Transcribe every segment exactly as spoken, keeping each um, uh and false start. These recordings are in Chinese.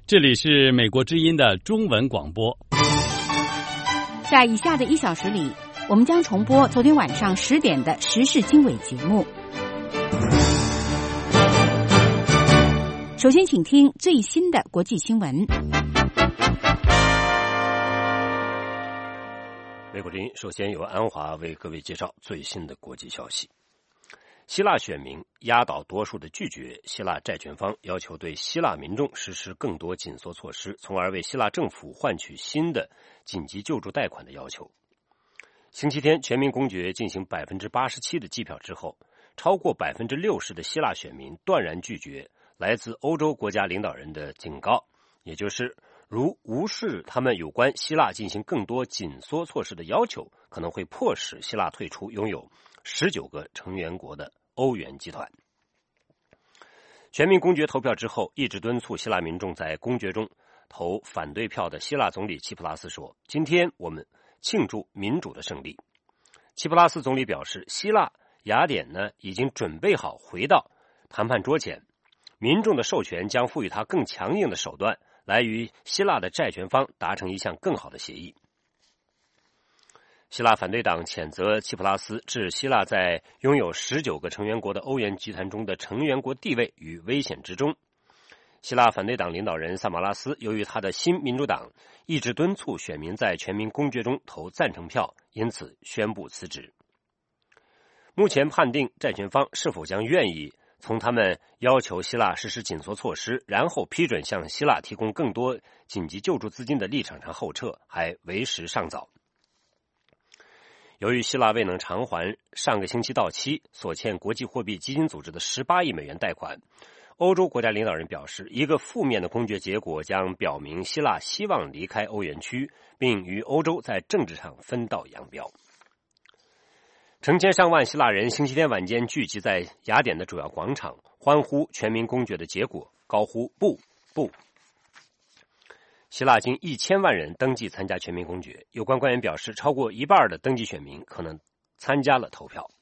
这里是美国之音的中文广播。 在以下的一小时里，我们将重播昨天晚上十点的时事经纬节目。首先请听最新的国际新闻。 美国之音首先由安华为各位介绍最新的国际消息。希腊选民压倒多数的拒绝希腊债权方要求对希腊民众实施更多紧缩措施，从而为希腊政府换取新的紧急救助贷款的要求。星期天，全民公决进行 百分之八十七 的计票之后，超过 百分之六十 的希腊选民断然拒绝来自欧洲国家领导人的警告，也就是如无视他们有关希腊进行更多紧缩措施的要求，可能会迫使希腊退出拥有十九个成员国的欧元集团。全民公决投票之后，一直敦促希腊民众在公决中投反对票的希腊总理齐普拉斯说，今天我们庆祝民主的胜利。齐普拉斯总理表示，希腊雅典呢已经准备好回到谈判桌前，民众的授权将赋予他更强硬的手段，来与希腊的债权方达成一项更好的协议。希腊反对党谴责齐普拉斯置希腊在拥有十九个成员国的欧元集团中的成员国地位于危险之中。希腊反对党领导人萨马拉斯由于他的新民主党一直敦促选民在全民公决中投赞成票，因此宣布辞职。目前判定债权方是否将愿意从他们要求希腊实施紧缩措施，然后批准向希腊提供更多紧急救助资金的立场上后撤，还为时尚早。由于希腊未能偿还上个星期到期所欠国际货币基金组织的十八亿美元贷款，欧洲国家领导人表示，一个负面的公决结果将表明希腊希望离开欧元区，并与欧洲在政治上分道扬镳。成千上万希腊人星期天晚间聚集在雅典的主要广场，欢呼全民公决的结果，高呼不不。希腊近一千万人登记参加全民公决，有关官员表示，超过一半的登记选民可能参加了投票。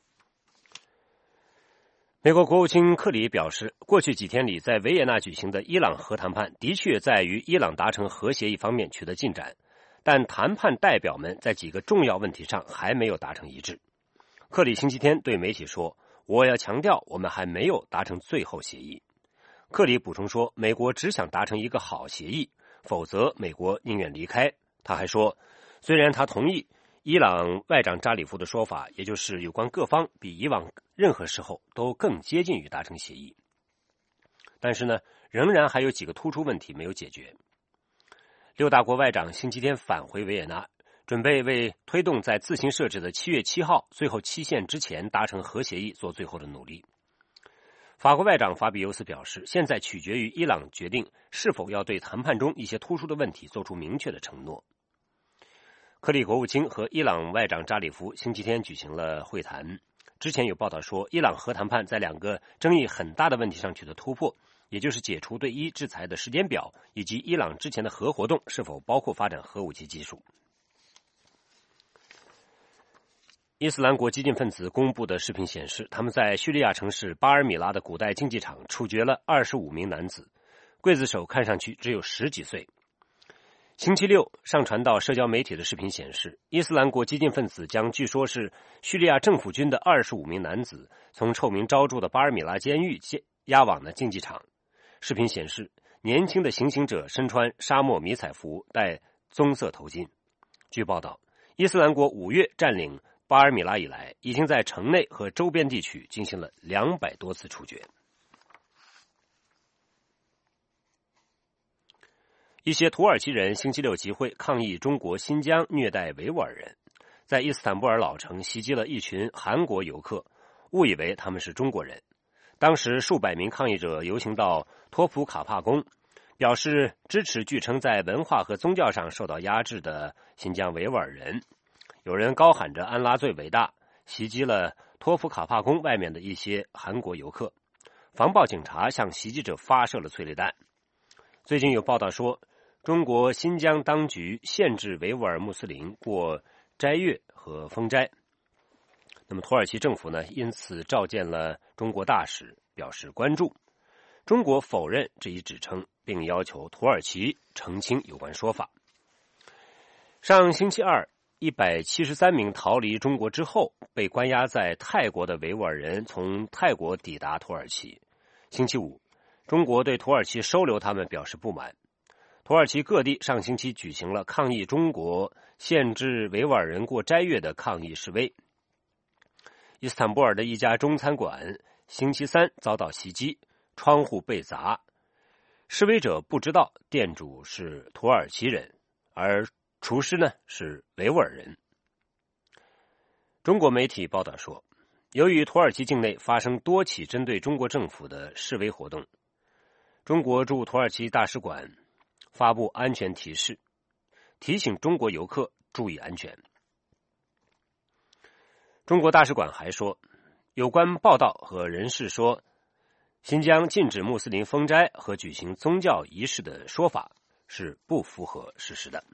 美国国务卿克里表示，过去几天里在维也纳举行的伊朗核谈判的确在与伊朗达成核协议方面取得进展，但谈判代表们在几个重要问题上还没有达成一致。克里星期天对媒体说，我要强调我们还没有达成最后协议。克里补充说，美国只想达成一个好协议，否则美国宁愿离开。他还说，虽然他同意伊朗外长扎里夫的说法，也就是有关各方比以往任何时候都更接近于达成协议，但是呢，仍然还有几个突出问题没有解决。六大国外长星期天返回维也纳，准备为推动在自行设置的七月七号最后期限之前达成核协议做最后的努力。法国外长法比尤斯表示，现在取决于伊朗决定是否要对谈判中一些突出的问题做出明确的承诺。克里国务卿和伊朗外长扎里夫星期天举行了会谈。之前有报道说，伊朗核谈判在两个争议很大的问题上取得突破，也就是解除对伊制裁的时间表，以及伊朗之前的核活动是否包括发展核武器技术。伊斯兰国激进分子公布的视频显示，他们在叙利亚城市巴尔米拉的古代竞技场处决了二十五名男子，刽子手看上去只有十几岁。星期六上传到社交媒体的视频显示，伊斯兰国激进分子将据说是叙利亚政府军的二十五名男子从臭名昭著的巴尔米拉监狱押往了竞技场。视频显示，年轻的行刑者身穿沙漠迷彩服，戴棕色头巾。据报道，伊斯兰国五月占领巴尔米拉以来，已经在城内和周边地区进行了两百多次处决。一些土耳其人星期六集会抗议中国新疆虐待维吾尔人，在伊斯坦布尔老城袭击了一群韩国游客，误以为他们是中国人。当时数百名抗议者游行到托普卡帕宫，表示支持据称在文化和宗教上受到压制的新疆维吾尔人。有人高喊着安拉最伟大，袭击了托普卡帕宫外面的一些韩国游客。防暴警察向袭击者发射了催泪弹。最近有报道说，中国新疆当局限制维吾尔穆斯林过斋月和封斋。那么土耳其政府呢，因此召见了中国大使，表示关注。中国否认这一指称， 并要求土耳其澄清有关说法。上星期二，一百七十三名逃离中国之后被关押在泰国的维吾尔人从泰国抵达土耳其。星期五，中国对土耳其收留他们表示不满。土耳其各地上星期举行了抗议中国限制维吾尔人过斋月的抗议示威。伊斯坦布尔的一家中餐馆星期三遭到袭击，窗户被砸。示威者不知道店主是土耳其人，而厨师呢是维吾尔人。中国媒体报道说，由于土耳其境内发生多起针对中国政府的示威活动，中国驻土耳其大使馆发布安全提示，提醒中国游客注意安全。中国大使馆还说，有关报道和人士说新疆禁止穆斯林封斋和举行宗教仪式的说法是不符合事实的。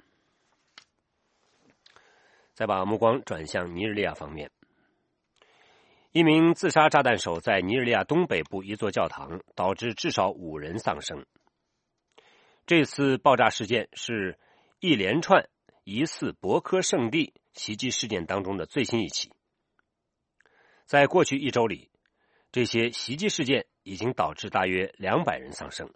再把目光转向尼日利亚方面，一名自杀炸弹手在尼日利亚东北部一座教堂导致至少五人丧生。这次爆炸事件是一连串疑似博科圣地袭击事件当中的最新一起。在过去一周里，这些袭击事件已经导致大约两百人丧生。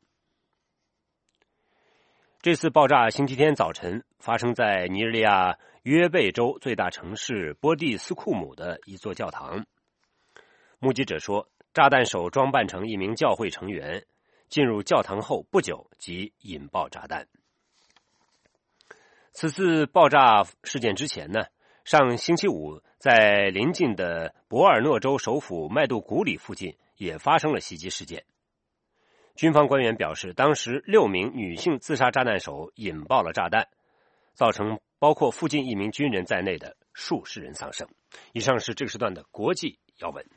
这次爆炸星期天早晨发生在尼日利亚约贝州最大城市波蒂斯库姆的一座教堂。目击者说，炸弹手装扮成一名教会成员，进入教堂后不久即引爆炸弹。此次爆炸事件之前呢，上星期五在邻近的博尔诺州首府麦杜古里附近也发生了袭击事件。军方官员表示，当时六名女性自杀炸弹手引爆了炸弹，造成包括附近一名军人在内的数十人丧生。以上是这个时段的国际要闻。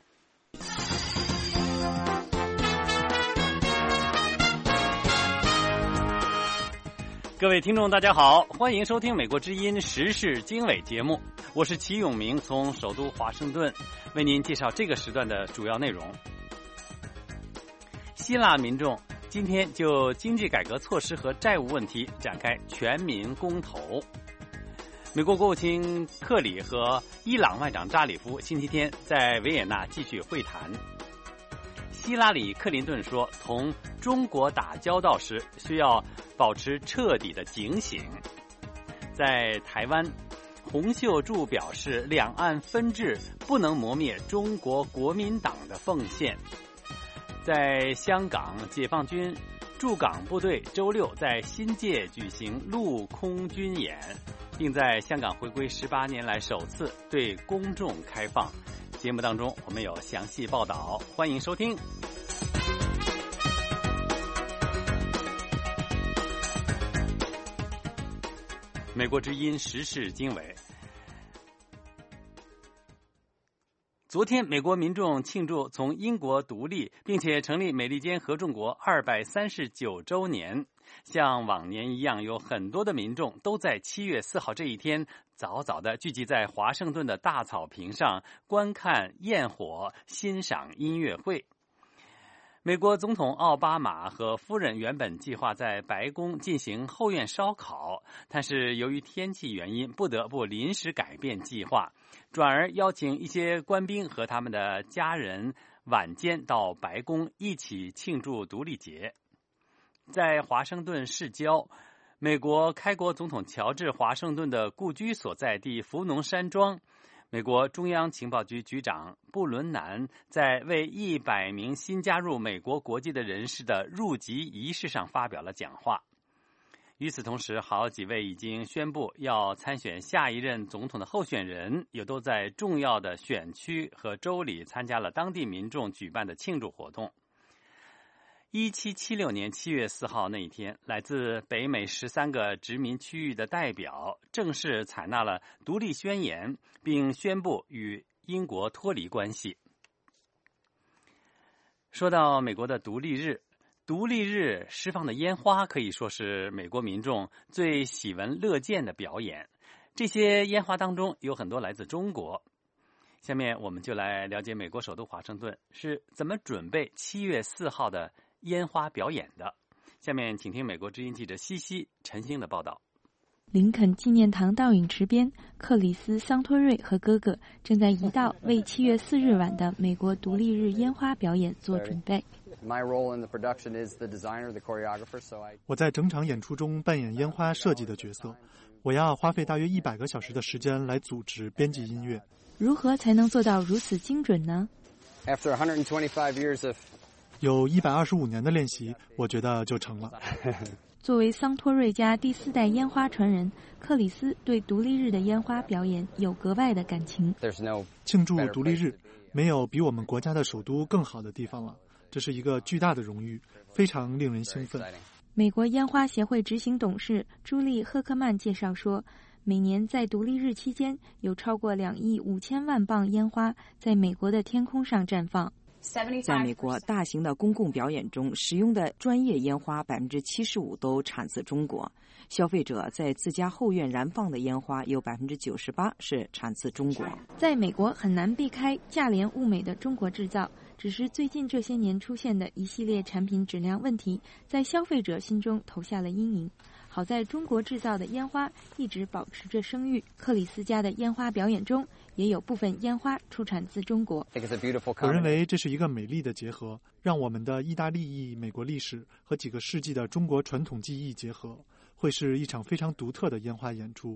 各位听众大家好，欢迎收听美国之音时事经纬节目，我是齐永明，从首都华盛顿为您介绍这个时段的主要内容。希腊民众今天就经济改革措施和债务问题展开全民公投。美国国务卿克里和伊朗外长扎里夫星期天在维也纳继续会谈。希拉里·克林顿说，同中国打交道时需要保持彻底的警醒。在台湾，洪秀柱表示，两岸分治不能磨灭中国国民党的奉献。在香港，解放军驻港部队周六在新界举行陆空军演，并在香港回归十八年来首次对公众开放。节目当中我们有详细报道，欢迎收听。美国之音时事经纬。昨天，美国民众庆祝从英国独立，并且成立美利坚合众国二百三十九周年。像往年一样，有很多的民众都在七月四号这一天早早的聚集在华盛顿的大草坪上观看焰火，欣赏音乐会。美国总统奥巴马和夫人原本计划在白宫进行后院烧烤，但是由于天气原因，不得不临时改变计划，转而邀请一些官兵和他们的家人晚间到白宫一起庆祝独立节。在华盛顿市郊，美国开国总统乔治·华盛顿的故居所在地福农山庄，美国中央情报局局长布伦南在为一百名新加入美国国籍的人士的入籍仪式上发表了讲话。与此同时，好几位已经宣布要参选下一任总统的候选人，也都在重要的选区和州里参加了当地民众举办的庆祝活动。一七七六年七月四号那一天，来自北美十三个殖民区域的代表正式采纳了独立宣言，并宣布与英国脱离关系。说到美国的独立日，独立日释放的烟花可以说是美国民众最喜闻乐见的表演。这些烟花当中有很多来自中国。下面我们就来了解美国首都华盛顿是怎么准备七月四号的烟花表演的。 下面请听美国之音记者西西陈星的报道。 林肯纪念堂倒影池边，克里斯·桑托瑞和哥哥正在一道为七月四日晚的美国独立日烟花表演做准备。 我在整场演出中扮演烟花设计的角色，我要花费大约一百个小时的时间来组织、编辑音乐。 如何才能做到如此精准呢？ 有一百二十五年的练习，我觉得就成了。 作为桑托瑞家第四代烟花传人，克里斯对独立日的烟花表演有格外的感情。 庆祝独立日，没有比我们国家的首都更好的地方了。这是一个巨大的荣誉，非常令人兴奋。 美国烟花协会执行董事朱莉·赫克曼介绍说，每年在独立日期间，有超过两亿五千万磅烟花在美国的天空上绽放。 在美国大型的公共表演中使用的专业烟花百分之七十五都产自中国，消费者在自家后院燃放的烟花有百分之九十八是产自中国。 在美国很难避开价廉物美的中国制造，只是最近这些年出现的一系列产品质量问题，在消费者心中投下了阴影。好在中国制造的烟花一直保持着声誉，克里斯家的烟花表演中也有部分烟花出产自中国。 我认为这是一个美丽的结合，让我们的意大利裔美国历史和几个世纪的中国传统技艺结合，会是一场非常独特的烟花演出。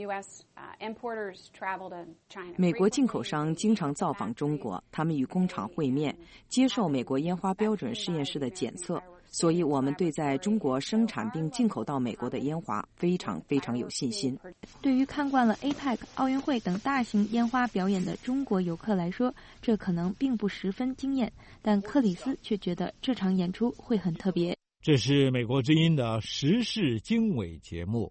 美国进口商经常造访中国，他们与工厂会面，接受美国烟花标准实验室的检测，所以我们对在中国生产并进口到美国的烟花非常非常有信心。 对于看惯了 A P E C、奥运会等大型烟花表演的中国游客来说，这可能并不十分惊艳，但克里斯却觉得这场演出会很特别。 这是美国之音的时事经纬节目。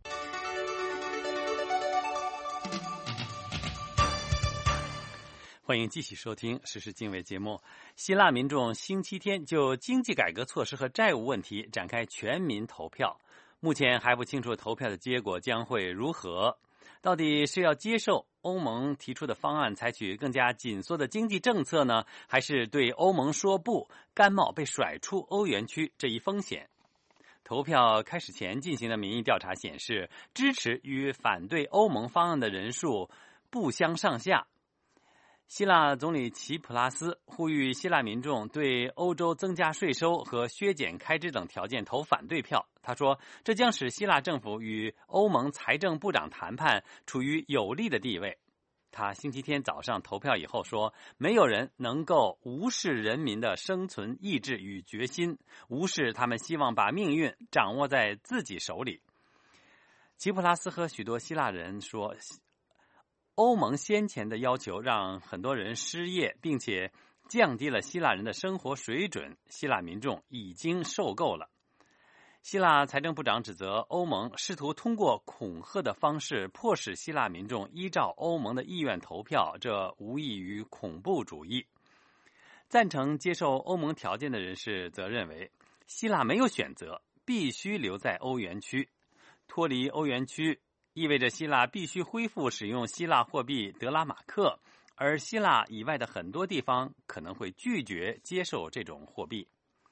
欢迎继续收听时事经纬节目。希腊民众星期天就经济改革措施和债务问题展开全民投票，目前还不清楚投票的结果将会如何。到底是要接受欧盟提出的方案，采取更加紧缩的经济政策呢，还是对欧盟说不，甘冒被甩出欧元区这一风险？投票开始前进行的民意调查显示，支持与反对欧盟方案的人数不相上下。希腊总理齐普拉斯呼吁希腊民众对欧洲增加税收和削减开支等条件投反对票。他说，这将使希腊政府与欧盟财政部长谈判处于有利的地位。他星期天早上投票以后说，没有人能够无视人民的生存意志与决心，无视他们希望把命运掌握在自己手里。齐普拉斯和许多希腊人说，欧盟先前的要求让很多人失业，并且降低了希腊人的生活水准，希腊民众已经受够了。希腊财政部长指责欧盟试图通过恐吓的方式迫使希腊民众依照欧盟的意愿投票，这无异于恐怖主义。赞成接受欧盟条件的人士则认为，希腊没有选择，必须留在欧元区。脱离欧元区意味着希腊必须恢复使用希腊货币德拉马克，而希腊以外的很多地方可能会拒绝接受这种货币。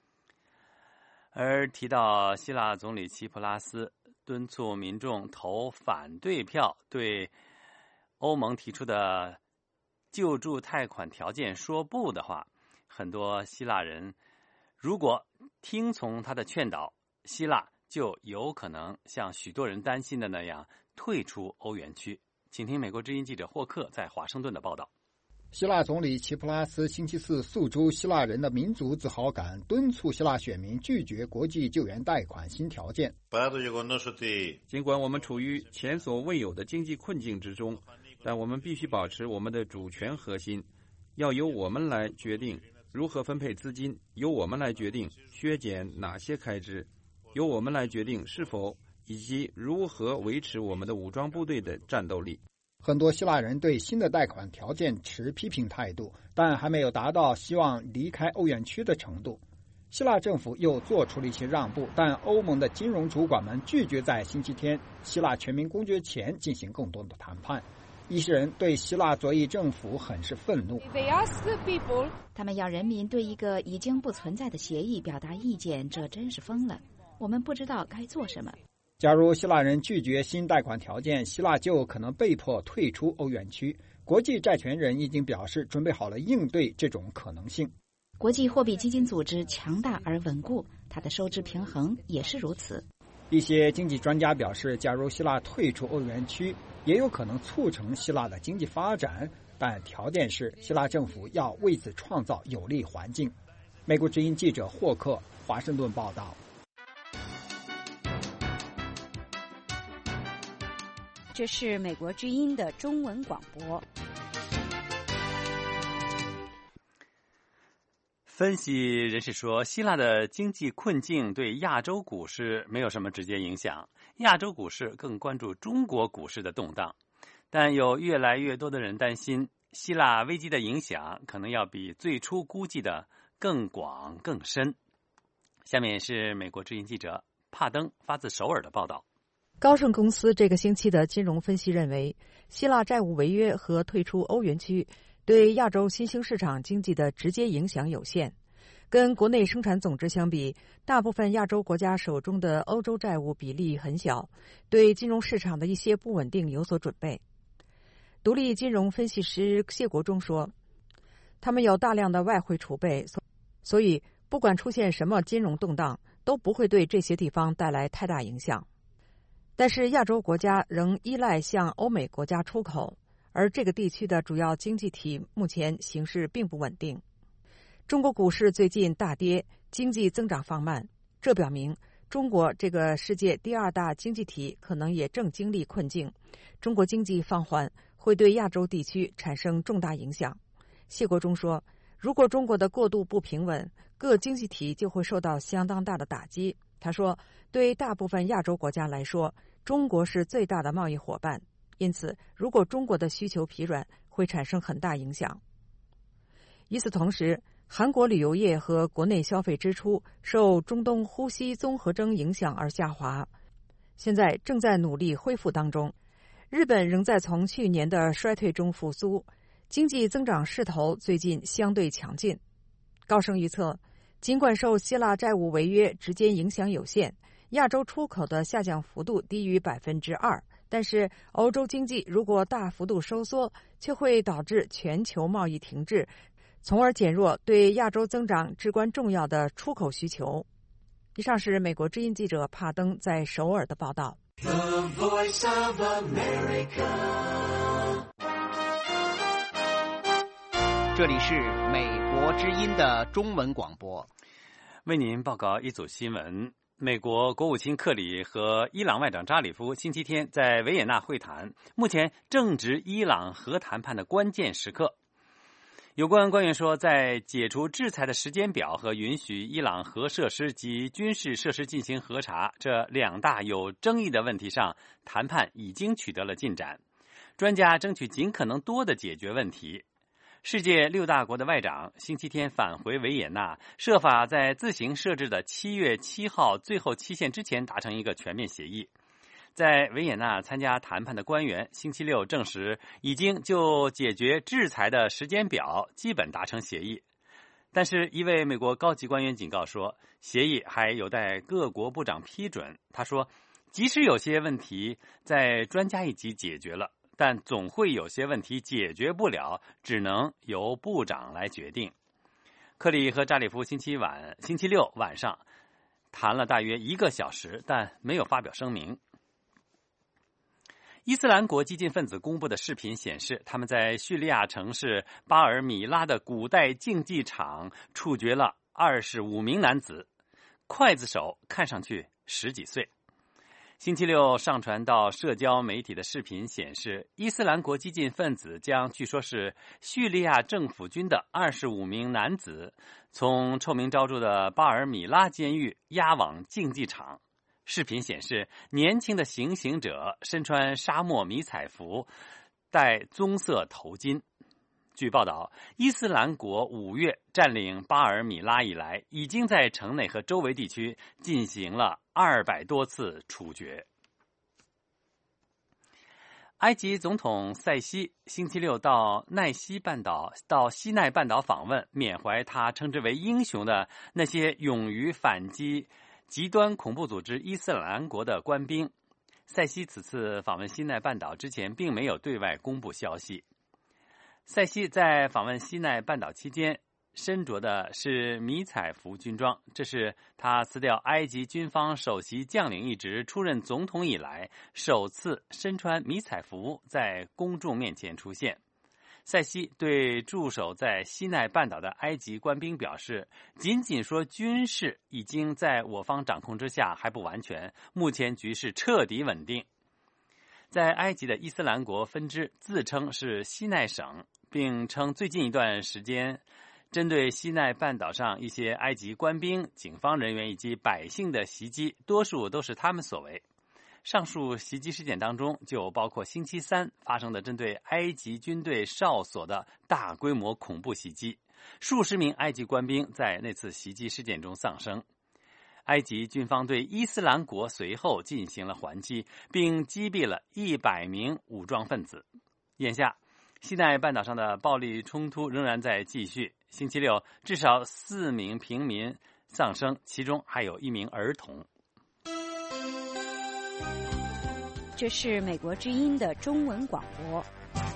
而提到希腊总理齐普拉斯敦促民众投反对票，对欧盟提出的救助贷款条件说不的话，很多希腊人如果听从他的劝导，希腊就有可能像许多人担心的那样退出欧元区。请听美国之音记者霍克在华盛顿的报道。 希腊总理齐普拉斯星期四诉诸希腊人的民族自豪感，敦促希腊选民拒绝国际救援贷款新条件。 尽管我们处于前所未有的经济困境之中，但我们必须保持我们的主权核心，要由我们来决定如何分配资金，由我们来决定削减哪些开支，由我们来决定是否以及如何维持我们的武装部队的战斗力。 很多希腊人对新的贷款条件持批评态度，但还没有达到希望离开欧元区的程度。希腊政府又做出了一些让步，但欧盟的金融主管们拒绝在星期天希腊全民公决前进行更多的谈判。一些人对希腊左翼政府很是愤怒， 他们要人民对一个已经不存在的协议表达意见，这真是疯了。 我们不知道该做什么。 假如希腊人拒绝新贷款条件，希腊就可能被迫退出欧元区。国际债权人已经表示准备好了应对这种可能性。 国际货币基金组织强大而稳固，它的收支平衡也是如此。 一些经济专家表示，假如希腊退出欧元区，也有可能促成希腊的经济发展，但条件是希腊政府要为此创造有利环境。美国之音记者霍克，华盛顿报道。 这是美国之音的中文广播。 分析人士说，希腊的经济困境对亚洲股市没有什么直接影响，亚洲股市更关注中国股市的动荡。但有越来越多的人担心，希腊危机的影响可能要比最初估计的更广更深。下面是美国之音记者帕登发自首尔的报道。 高盛公司这个星期的金融分析认为，希腊债务违约和退出欧元区对亚洲新兴市场经济的直接影响有限。跟国内生产总值相比，大部分亚洲国家手中的欧洲债务比例很小，对金融市场的一些不稳定有所准备。独立金融分析师谢国忠说，他们有大量的外汇储备，所以不管出现什么金融动荡，都不会对这些地方带来太大影响。但是亚洲国家仍依赖向欧美国家出口，而这个地区的主要经济体目前形势并不稳定。中国股市最近大跌，经济增长放慢，这表明中国这个世界第二大经济体可能也正经历困境。中国经济放缓会对亚洲地区产生重大影响。谢国忠说，如果中国的过渡不平稳，各经济体就会受到相当大的打击。他说，对大部分亚洲国家来说，中国是最大的贸易伙伴，因此如果中国的需求疲软，会产生很大影响。与此同时，韩国旅游业和国内消费支出受中东呼吸综合征影响而下滑，现在正在努力恢复当中。日本仍在从去年的衰退中复苏，经济增长势头最近相对强劲。高盛预测，尽管受希腊债务违约直接影响有限，亚洲出口的下降幅度低于百分之二，但是欧洲经济如果大幅度收缩，却会导致全球贸易停滞，从而减弱对亚洲增长至关重要的出口需求。以上是美国之音记者帕登在首尔的报道。 The Voice of America。 这里是美国之音的中文广播， 为您报告一组新闻。美国国务卿克里和伊朗外长扎里夫星期天在维也纳会谈，目前正值伊朗核谈判的关键时刻。有关官员说，在解除制裁的时间表和允许伊朗核设施及军事设施进行核查这两大有争议的问题上，谈判已经取得了进展。专家争取尽可能多的解决问题。世界六大国的外长星期天返回维也纳，设法在自行设置的七月七号最后期限之前达成一个全面协议。在维也纳参加谈判的官员星期六证实，已经就解决制裁的时间表基本达成协议。但是一位美国高级官员警告说，协议还有待各国部长批准。他说，即使有些问题在专家一级解决了，但总会有些问题解决不了，只能由部长来决定。克里和扎里夫星期晚、星期六晚上谈了大约一个小时，但没有发表声明。伊斯兰国激进分子公布的视频显示，他们在叙利亚城市巴尔米拉的古代竞技场处决了二十五名男子，刽子手看上去十几岁。星期六上传到社交媒体的视频显示，伊斯兰国激进分子将据说是叙利亚政府军的二十五名男子从臭名昭著的巴尔米拉监狱押往竞技场。视频显示，年轻的行刑者身穿沙漠迷彩服，戴棕色头巾。据报道，伊斯兰国五月占领巴尔米拉以来，已经在城内和周围地区进行了二百多次处决。埃及总统塞西星期六到奈西半岛到西奈半岛访问，缅怀他称之为英雄的那些勇于反击极端恐怖组织伊斯兰国的官兵。塞西此次访问西奈半岛之前，并没有对外公布消息。塞西在访问西奈半岛期间，身着的是迷彩服军装，这是他辞掉埃及军方首席将领一职、出任总统以来首次身穿迷彩服在公众面前出现。塞西对驻守在西奈半岛的埃及官兵表示，仅仅说军事已经在我方掌控之下还不完全，目前局势彻底稳定。在埃及的伊斯兰国分支自称是西奈省，并称最近一段时间针对西奈半岛上一些埃及官兵、警方人员以及百姓的袭击，多数都是他们所为。上述袭击事件当中，就包括星期三发生的针对埃及军队哨所的大规模恐怖袭击，数十名埃及官兵在那次袭击事件中丧生。埃及军方对伊斯兰国随后进行了还击，并击毙了一百名武装分子。眼下，西奈半岛上的暴力冲突仍然在继续。星期六，至少四名平民丧生，其中还有一名儿童。 这是美国之音的中文广播。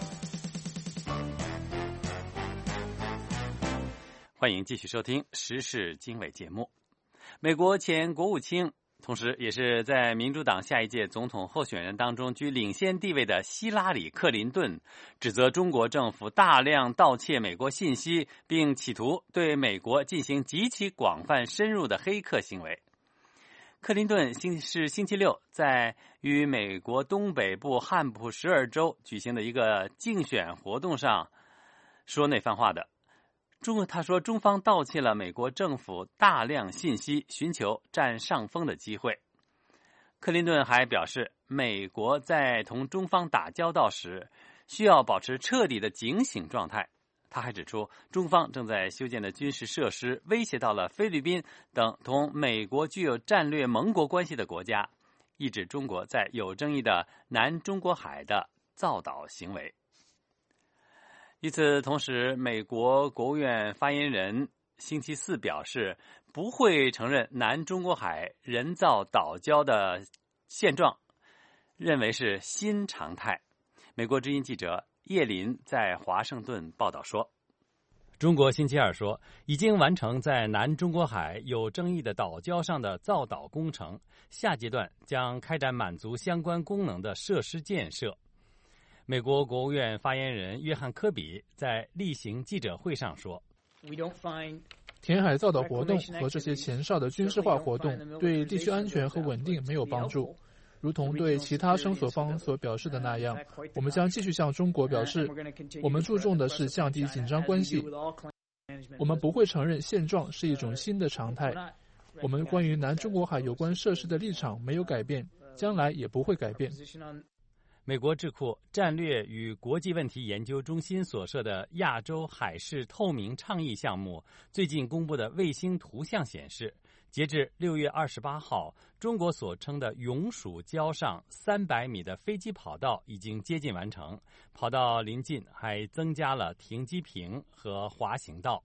欢迎继续收听时事经纬节目。美国前国务卿，同时也是在民主党下一届总统候选人当中居领先地位的希拉里·克林顿，指责中国政府大量盗窃美国信息，并企图对美国进行极其广泛深入的黑客行为。克林顿是星期六在与美国东北部汉普什尔州举行的一个竞选活动上说那番话的。中他说，中方盗窃了美国政府大量信息，寻求占上风的机会。克林顿还表示，美国在同中方打交道时需要保持彻底的警醒状态。他还指出，中方正在修建的军事设施威胁到了菲律宾等同美国具有战略盟国关系的国家，抑制中国在有争议的南中国海的造岛行为。与此同时，美国国务院发言人星期四表示，不会承认南中国海人造岛礁的现状，认为是新常态。美国之音记者叶林在华盛顿报道说，中国星期二说，已经完成在南中国海有争议的岛礁上的造岛工程，下阶段将开展满足相关功能的设施建设。美国国务院发言人约翰科比在例行记者会上说， 填海造岛活动和这些前哨的军事化活动对地区安全和稳定没有帮助。如同对其他声索方所表示的那样，我们将继续向中国表示，我们注重的是降低紧张关系。我们不会承认现状是一种新的常态。我们关于南中国海有关设施的立场没有改变，将来也不会改变。 美国智库战略与国际问题研究中心所设的亚洲海事透明倡议项目最近公布的卫星图像显示，截至六月二十八号，中国所称的永暑礁上三百米的飞机跑道已经接近完成，跑道临近还增加了停机坪和滑行道。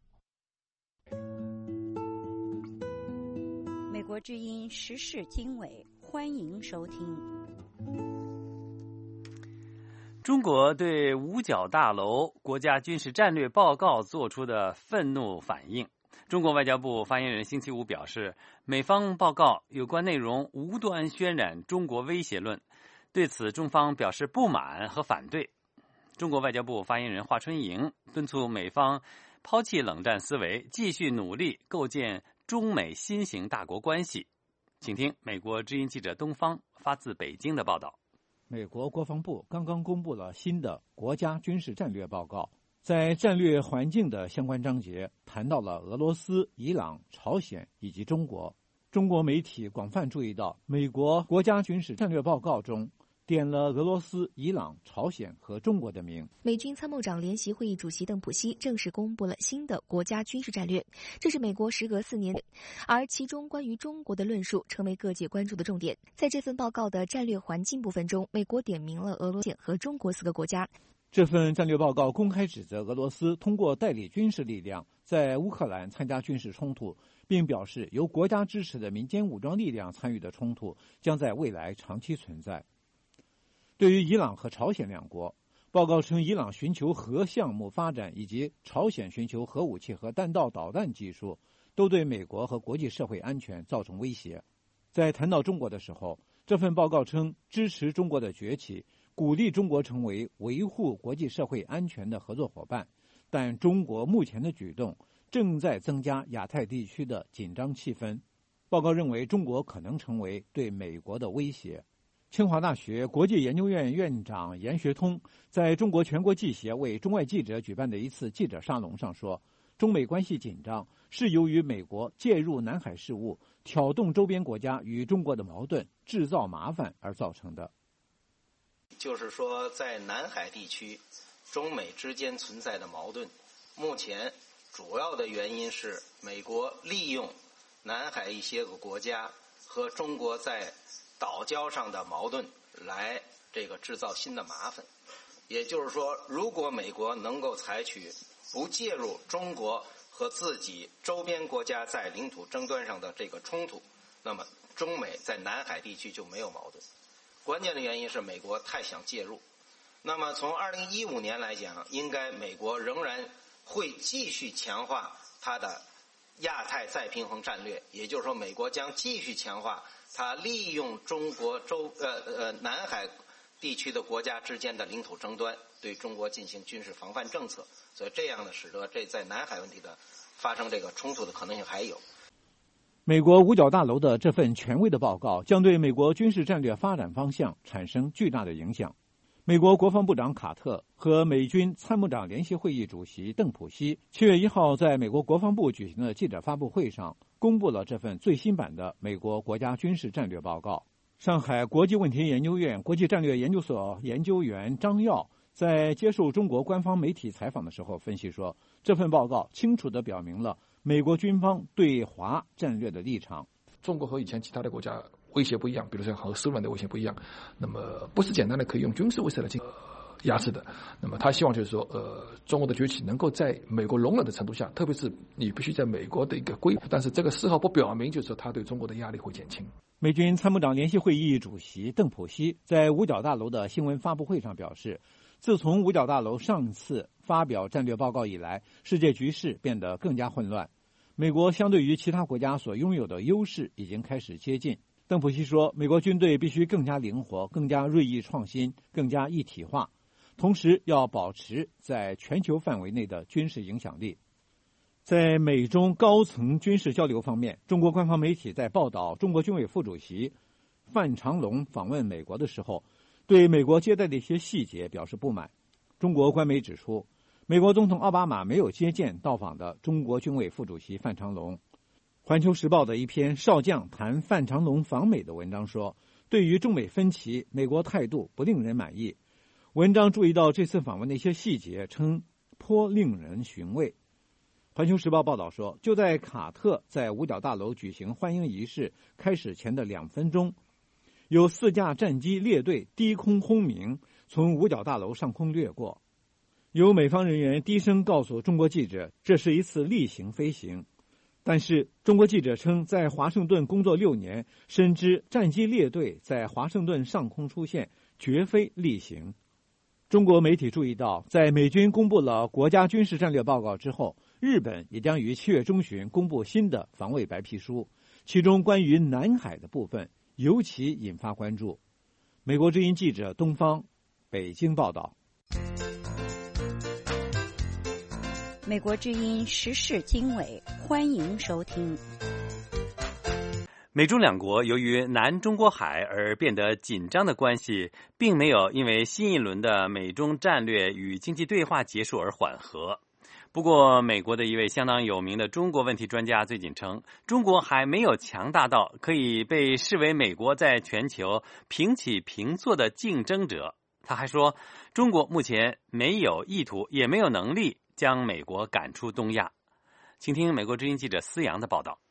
美国之音时事经纬，欢迎收听。 中国对五角大楼国家军事战略报告做出的愤怒反应。中国外交部发言人星期五表示，美方报告有关内容无端渲染中国威胁论，对此中方表示不满和反对。中国外交部发言人华春莹敦促美方抛弃冷战思维，继续努力构建中美新型大国关系。请听美国之音记者东方发自北京的报道。 美国国防部刚刚公布了新的国家军事战略报告，在战略环境的相关章节谈到了俄罗斯、伊朗、朝鲜以及中国。中国媒体广泛注意到，美国国家军事战略报告中点了俄罗斯、伊朗、朝鲜和中国的名。 美军参谋长联席会议主席邓普西正式公布了新的国家军事战略，这是美国时隔四年，而其中关于中国的论述成为各界关注的重点。在这份报告的战略环境部分中，美国点名了俄罗斯和中国四个国家。 这份战略报告公开指责俄罗斯通过代理军事力量在乌克兰参加军事冲突，并表示由国家支持的民间武装力量参与的冲突将在未来长期存在。对于伊朗和朝鲜两国，报告称伊朗寻求核项目发展以及朝鲜寻求核武器和弹道导弹技术都对美国和国际社会安全造成威胁。在谈到中国的时候，这份报告称支持中国的崛起，鼓励中国成为维护国际社会安全的合作伙伴，但中国目前的举动正在增加亚太地区的紧张气氛。报告认为中国可能成为对美国的威胁。清华大学国际研究院院长严学通在中国全国记协为中外记者举办的一次记者沙龙上说，中美关系紧张是由于美国介入南海事务，挑动周边国家与中国的矛盾，制造麻烦而造成的。 就是说，在南海地区，中美之间存在的矛盾，目前主要的原因是美国利用南海一些个国家和中国在岛礁上的矛盾来这个制造新的麻烦。也就是说，如果美国能够采取不介入中国和自己周边国家在领土争端上的这个冲突，那么中美在南海地区就没有矛盾。关键的原因是美国太想介入。那么从二零一五年来讲，应该美国仍然会继续强化它的亚太再平衡战略，也就是说，美国将继续强化它利用中国周呃呃南海地区的国家之间的领土争端，对中国进行军事防范政策。所以这样呢，使得这在南海问题的发生这个冲突的可能性还有。 美国五角大楼的这份权威的报告将对美国军事战略发展方向产生巨大的影响。美国国防部长卡特和美军参谋长联席会议主席邓普西七月一号在美国国防部举行的记者发布会上公布了这份最新版的美国国家军事战略报告。上海国际问题研究院国际战略研究所研究员张耀在接受中国官方媒体采访的时候分析说，这份报告清楚地表明了美国军方对华战略的立场。 中国和以前其他的国家威胁不一样，比如说和苏联的威胁不一样，那么不是简单的可以用军事威慑来进行压制的。那么他希望就是说，呃，中国的崛起能够在美国容忍的程度下，特别是你必须在美国的一个规，但是这个丝毫不表明就是说他对中国的压力会减轻。 美军参谋长联席会议主席邓普西在五角大楼的新闻发布会上表示，自从五角大楼上次发表战略报告以来，世界局势变得更加混乱。美国相对于其他国家所拥有的优势已经开始接近。邓普西说，美国军队必须更加灵活、更加锐意创新、更加一体化，同时要保持在全球范围内的军事影响力。在美中高层军事交流方面，中国官方媒体在报道中国军委副主席范长龙访问美国的时候，对美国接待的一些细节表示不满。中国官媒指出，美国总统奥巴马没有接见到访的中国军委副主席范长龙。环球时报的一篇少将谈范长龙访美的文章说，对于中美分歧，美国态度不令人满意。文章注意到这次访问的一些细节，称颇令人寻味。环球时报报道说，就在卡特在五角大楼举行欢迎仪式开始前的两分钟，有四架战机列队低空轰鸣，从五角大楼上空掠过。有美方人员低声告诉中国记者，这是一次例行飞行。但是中国记者称，在华盛顿工作六年，深知战机列队在华盛顿上空出现绝非例行。中国媒体注意到，在美军公布了国家军事战略报告之后，日本也将于七月中旬公布新的防卫白皮书，其中关于南海的部分尤其引发关注。美国之音记者东方北京报道。 美国之音时事经纬，欢迎收听。 美中两国由于南中国海而变得紧张的关系，并没有因为新一轮的美中战略与经济对话结束而缓和。不过，美国的一位相当有名的中国问题专家最近称，中国还没有强大到可以被视为美国在全球平起平坐的竞争者。他还说，中国目前没有意图，也没有能力将美国赶出东亚。请听美国之音记者思阳的报道。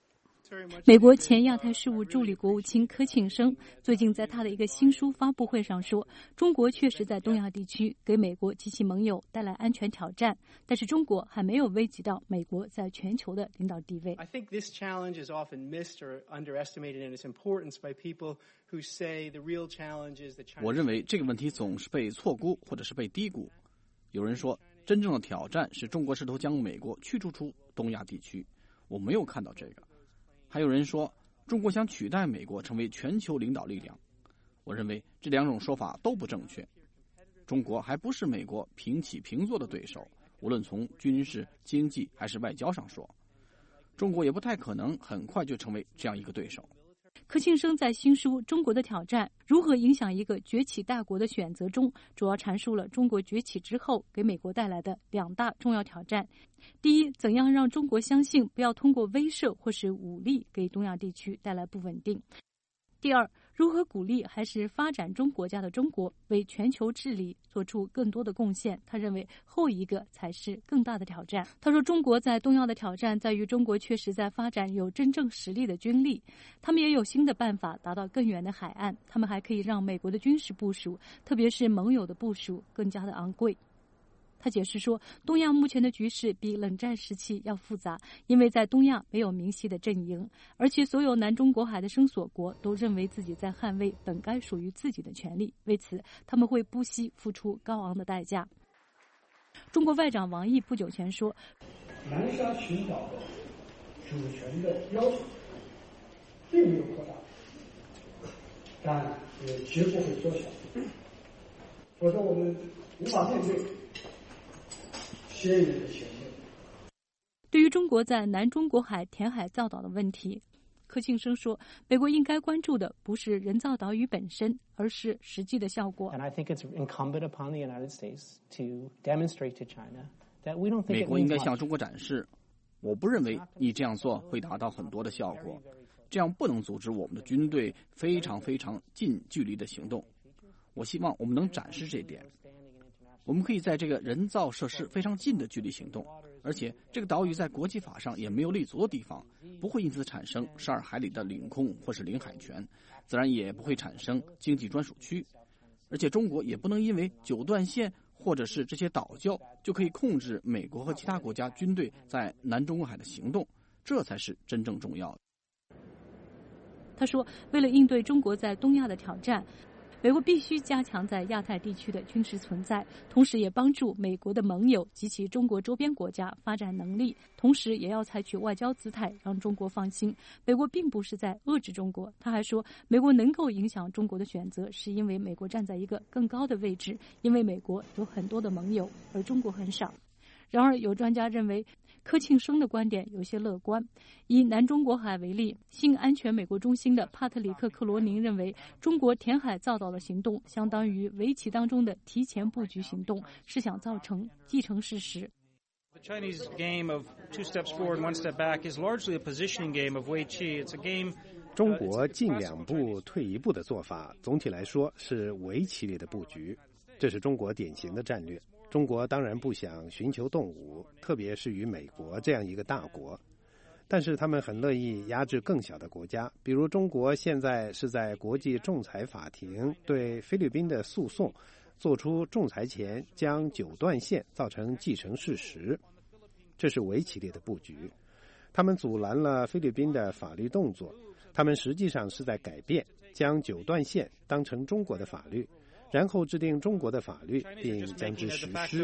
美国前亚太事务助理国务卿柯庆生最近在他的一个新书发布会上说，中国确实在东亚地区给美国及其盟友带来安全挑战，但是中国还没有危及到美国在全球的领导地位。 I think this challenge is often missed or underestimated in its importance by people who say the real challenge is the Chinese. 我认为这个问题总是被错估或者是被低估。有人说，真正的挑战是中国试图将美国驱逐出东亚地区，我没有看到这个。还有人说，中国想取代美国成为全球领导力量。我认为这两种说法都不正确。中国还不是美国平起平坐的对手，无论从军事、经济还是外交上说，中国也不太可能很快就成为这样一个对手。 柯庆生在新书《中国的挑战：如何影响一个崛起大国的选择》中，主要阐述了中国崛起之后给美国带来的两大重要挑战。第一，怎样让中国相信不要通过威慑或是武力给东亚地区带来不稳定。第二，如何鼓励还是发展中国家的中国为全球治理做出更多的贡献。他认为后一个才是更大的挑战。他说，中国在东亚的挑战在于中国确实在发展有真正实力的军力，他们也有新的办法达到更远的海岸，他们还可以让美国的军事部署，特别是盟友的部署更加的昂贵。他解释说，东亚目前的局势比冷战时期要复杂，因为在东亚没有明晰的阵营，而且所有南中国海的声索国都认为自己在捍卫本该属于自己的权利，为此他们会不惜付出高昂的代价。中国外长王毅不久前说， 南沙群岛的主权的要求并没有扩大，但也绝不会缩小，否则我们无法面对先人的前辈。 对于中国在南中国海填海造岛的问题，柯庆生说，美国应该关注的不是人造岛屿本身，而是实际的效果。 And I think it's incumbent upon the United States to demonstrate to China that we don't think 美国应该向中国展示，我不认为你这样做会达到很多的效果，这样不能阻止我们的军队非常非常近距离的行动。我希望我们能展示这点。我们可以在这个人造设施非常近的距离行动，而且这个岛屿在国际法上也没有立足的地方，不会因此产生十二海里的领空或是领海权，自然也不会产生经济专属区。而且中国也不能因为九段线或者是这些岛礁就可以控制美国和其他国家军队在南中国海的行动，这才是真正重要的。 他说，为了应对中国在东亚的挑战，美国必须加强在亚太地区的军事存在，同时也帮助美国的盟友及其中国周边国家发展能力，同时也要采取外交姿态，让中国放心，美国并不是在遏制中国。他还说，美国能够影响中国的选择，是因为美国站在一个更高的位置，因为美国有很多的盟友，而中国很少。然而，有专家认为，柯庆生的观点有些乐观。以南中国海为例，新安全美国中心的帕特里克·克罗宁认为，中国填海造岛的行动相当于围棋当中的提前布局行动，是想造成既成事实。 The Chinese game of two steps forward, one step back is largely a positioning game of Wei Qi. It's a game. 中国进两步退一步的做法，总体来说是围棋里的布局，这是中国典型的战略。中国当然不想寻求动武，特别是与美国这样一个大国，但是他们很乐意压制更小的国家，比如中国现在是在国际仲裁法庭对菲律宾的诉讼做出仲裁前将九段线造成既成事实，这是围棋里的布局。他们阻拦了菲律宾的法律动作，他们实际上是在改变，将九段线当成中国的法律，然后制定中国的法律，并将之实施。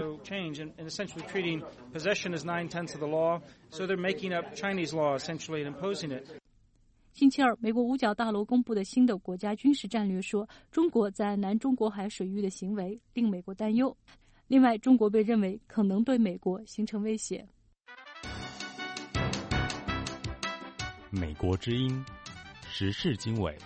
星期二，美国五角大楼公布的新的国家军事战略说，中国在南中国海水域的行为令美国担忧。另外，中国被认为可能对美国形成威胁。 美国之音，时事经纬。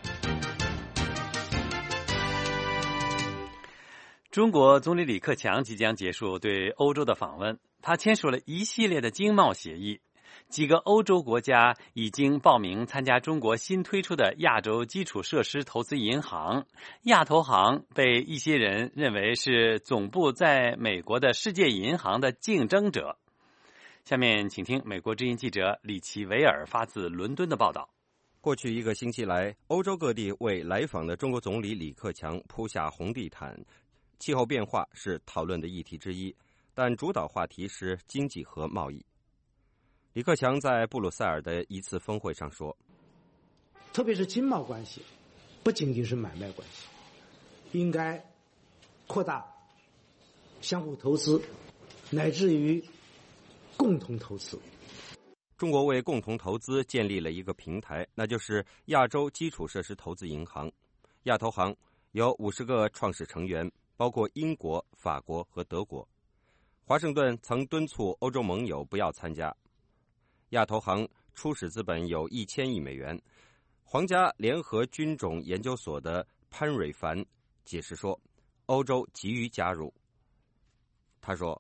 中国总理李克强即将结束对欧洲的访问，他签署了一系列的经贸协议。几个欧洲国家已经报名参加中国新推出的亚洲基础设施投资银行。亚投行被一些人认为是总部在美国的世界银行的竞争者。 下面请听美国之音记者李奇维尔发自伦敦的报道。 过去一个星期来，欧洲各地为来访的中国总理李克强铺下红地毯。气候变化是讨论的议题之一，但主导话题是经济和贸易。李克强在布鲁塞尔的一次峰会上说， 特别是经贸关系不仅仅是买卖关系，应该扩大相互投资，乃至于共同投资。 中国为共同投资建立了一个平台，那就是亚洲基础设施投资银行。亚投行有五十个创始成员，包括英国、法国和德国。华盛顿曾敦促欧洲盟友不要参加。亚投行初始资本有一千亿美元。皇家联合军种研究所的潘瑞凡解释说，欧洲急于加入。他说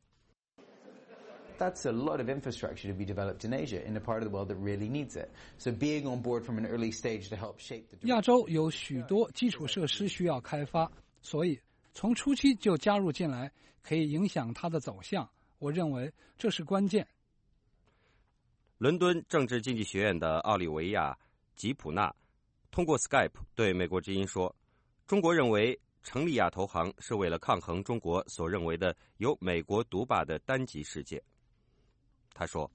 That's a lot of infrastructure to be developed in Asia, in a part of the world that really needs it. So being on board from an early stage to help shape the... 亚洲有许多基础设施需要开发，所以从初期就加入进来，可以影响它的走向。我认为这是关键。 伦敦政治经济学院的奥利维亚·吉普纳通过 Skype 对美国之音说，中国认为成立亚投行是为了抗衡中国所认为的由美国独霸的单极世界。他说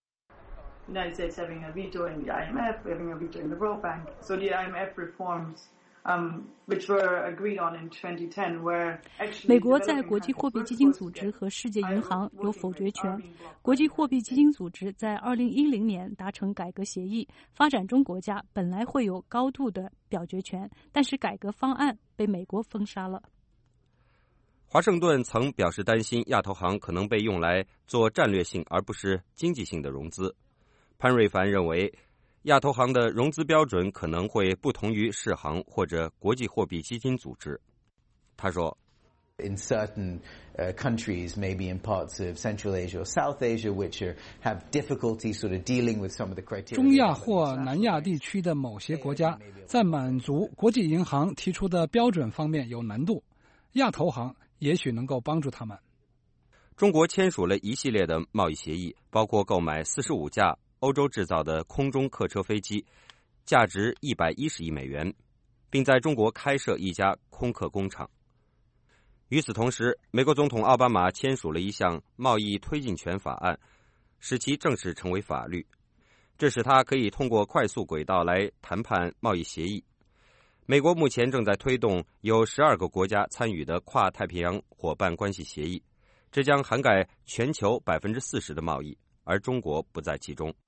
United States having a veto in the I M F, having a veto in the World Bank. So the I M F reforms, um, which were agreed on in twenty ten, were actually... 美国在国际货币基金组织和世界银行有否决权。国际货币基金组织在二零一零年达成改革协议，发展中国家本来会有高度的表决权，但是改革方案被美国封杀了。 华盛顿曾表示担心亚投行可能被用来做战略性而不是经济性的融资。潘瑞凡认为，亚投行的融资标准可能会不同于世行或者国际货币基金组织。他说 In certain uh, countries, maybe in parts of Central Asia or South Asia, which are, have difficulty sort of dealing with some of the criteria. 中亚或南亚地区的某些国家在满足国际银行提出的标准方面有难度，亚投行也许能够帮助他们。 中国签署了一系列的贸易协议，包括购买四十五架欧洲制造的空中客车飞机，价值一百一十亿美元，并在中国开设一家空客工厂。与此同时，美国总统奥巴马签署了一项贸易推进权法案，使其正式成为法律，这使他可以通过快速轨道来谈判贸易协议。美国目前正在推动有十二个国家参与的跨太平洋伙伴关系协议，这将涵盖全球百分之四十的贸易，而中国不在其中。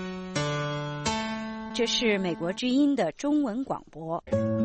这是美国之音的中文广播。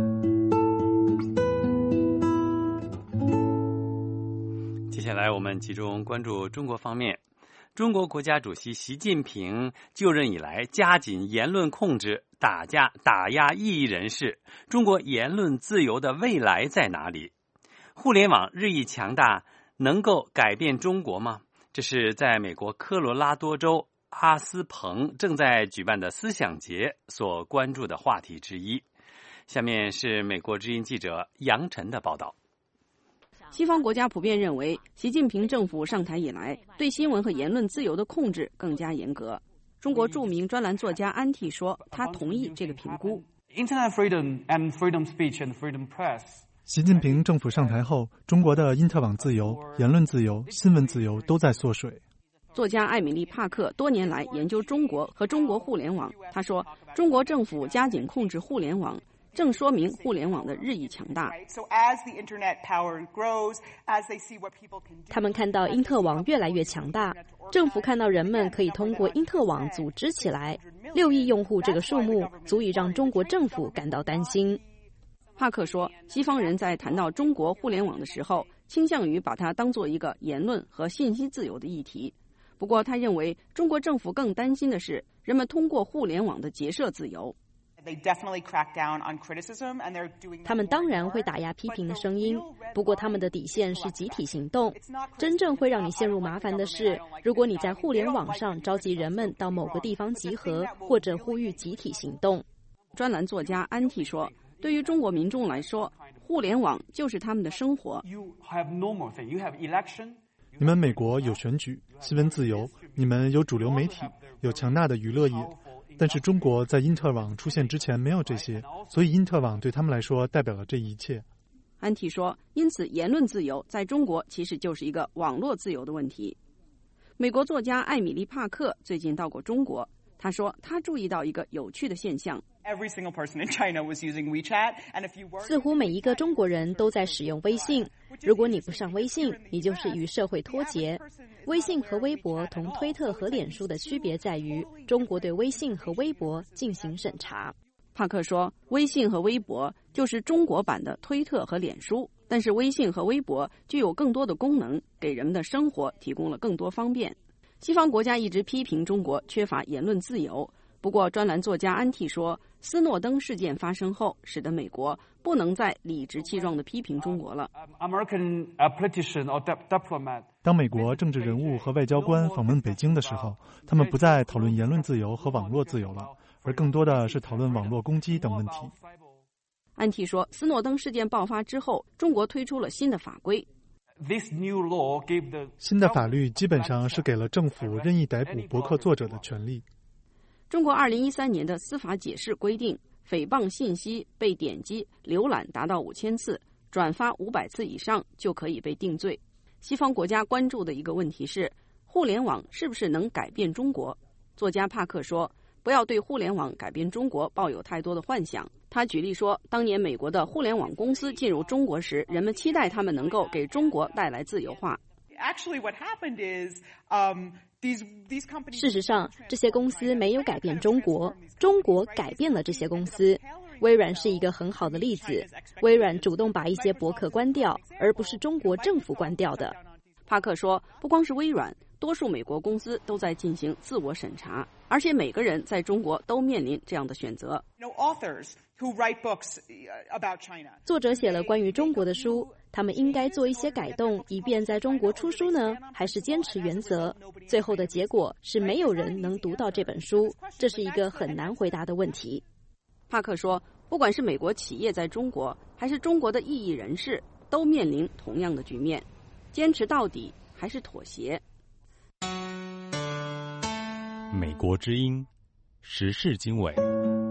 接下来我们集中关注中国方面。中国国家主席习近平就任以来加紧言论控制，打压打压异议人士。中国言论自由的未来在哪里？互联网日益强大，能够改变中国吗？这是在美国科罗拉多州阿斯彭正在举办的思想节所关注的话题之一。下面是美国之音记者杨晨的报道。 西方国家普遍认为，习近平政府上台以来，对新闻和言论自由的控制更加严格。中国著名专栏作家安娣说，他同意这个评估。 Internet freedom and freedom speech and freedom press。 习近平政府上台后，中国的因特网自由、言论自由、新闻自由都在缩水。 作家艾米丽·帕克多年来研究中国和中国互联网，他说，中国政府加紧控制互联网，正说明互联网的日益强大。 他们看到因特网越来越强大，政府看到人们可以通过因特网组织起来，六亿用户这个数目足以让中国政府感到担心。 帕克说，西方人在谈到中国互联网的时候，倾向于把它当作一个言论和信息自由的议题。不过他认为，中国政府更担心的是人们通过互联网的结社自由。 他们当然会打压批评的声音，不过他们的底线是集体行动。真正会让你陷入麻烦的是，如果你在互联网上召集人们到某个地方集合，或者呼吁集体行动。 专栏作家安娣说，对于中国民众来说，互联网就是他们的生活。 你们美国有选举、新闻自由、 你们有主流媒体，有强大的娱乐业，但是中国在因特网出现之前没有这些，所以因特网对他们来说代表了这一切。 安提说，因此言论自由在中国其实就是一个网络自由的问题。美国作家艾米丽·帕克最近到过中国，他说他注意到一个有趣的现象， 似乎每一个中国人都在使用微信，如果你不上微信，你就是与社会脱节。微信和微博同推特和脸书的区别在于，中国对微信和微博进行审查。 帕克说，微信和微博就是中国版的推特和脸书，但是微信和微博具有更多的功能，给人们的生活提供了更多方便。西方国家一直批评中国缺乏言论自由，不过专栏作家安蒂说，斯诺登事件发生后，使得美国不能再理直气壮地批评中国了。 当美国政治人物和外交官访问北京的时候，他们不再讨论言论自由和网络自由了，而更多的是讨论网络攻击等问题。 安蒂说，斯诺登事件爆发之后，中国推出了新的法规。 新的法律基本上是给了政府任意逮捕博客作者的权利。 中国二零一三年的司法解释规定，诽谤信息被点击、浏览达到五千次，转发五百次以上就可以被定罪。西方国家关注的一个问题是，互联网是不是能改变中国？作家帕克说，不要对互联网改变中国抱有太多的幻想。他举例说，当年美国的互联网公司进入中国时，人们期待他们能够给中国带来自由化。 事实上，这些公司没有改变中国，中国改变了这些公司。微软是一个很好的例子，微软主动把一些博客关掉，而不是中国政府关掉的。 帕克说，不光是微软，多数美国公司都在进行自我审查，而且每个人在中国都面临这样的选择。 作者写了关于中国的书，他们应该做一些改动，以便在中国出书呢，还是坚持原则？最后的结果是没有人能读到这本书，这是一个很难回答的问题。 帕克说，不管是美国企业在中国，还是中国的异议人士，都面临同样的局面，坚持到底还是妥协。 美国之音，时事经纬。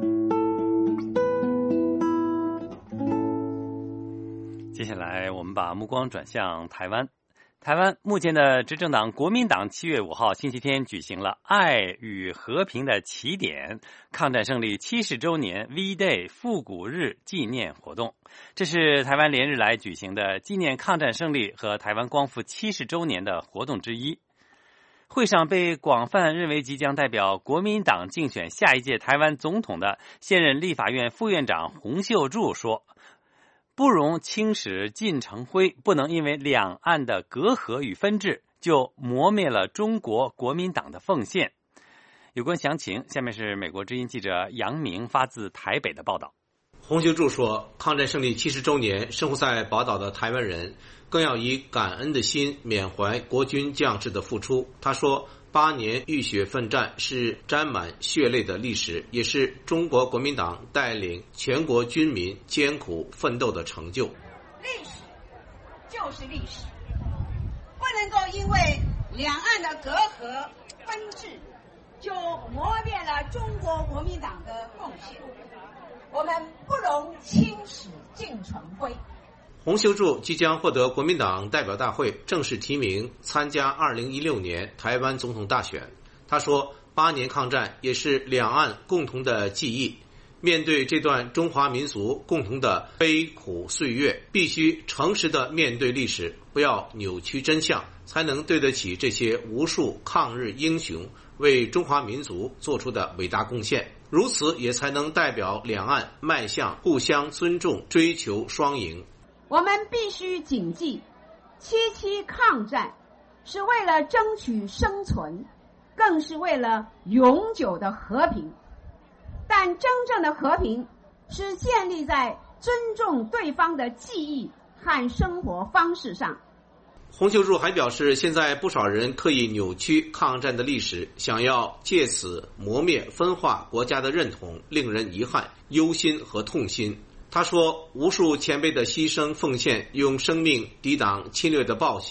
接下来我们把目光转向台湾。台湾目前的执政党国民党七月五号星期天举行了爱与和平的起点抗战胜利七十周年 V Day 复古日纪念活动，这是台湾连日来举行的纪念抗战胜利和台湾光复七十周年的活动之一。会上被广泛认为即将代表国民党竞选下一届台湾总统的现任立法院副院长洪秀柱说，不容轻视晋成辉，不能因为两岸的隔阂与分治就磨灭了中国国民党的奉献。有关详情，下面是美国之音记者杨明发自台北的报道。 洪秀柱说，抗战胜利七十周年，生活在宝岛的台湾人更要以感恩的心缅怀国军将士的付出。他说，八年浴血奋战是沾满血泪的历史，也是中国国民党带领全国军民艰苦奋斗的成就。 历史就是历史，不能够因为两岸的隔阂分治就磨灭了中国国民党的贡献，我们不容轻视晋成辉。 洪秀柱即将获得国民党代表大会正式提名参加二零一六年台湾总统大选。他说，八年抗战也是两岸共同的记忆，面对这段中华民族共同的悲苦岁月，必须诚实的面对历史，不要扭曲真相，才能对得起这些无数抗日英雄为中华民族做出的伟大贡献，如此也才能代表两岸迈向互相尊重、追求双赢。 我们必须谨记，七七抗战是为了争取生存，更是为了永久的和平。但真正的和平是建立在尊重对方的记忆和生活方式上。 洪秀柱还表示，现在不少人刻意扭曲抗战的历史，想要借此磨灭分化国家的认同，令人遗憾、忧心和痛心。他说，无数前辈的牺牲奉献，用生命抵挡侵略的暴行，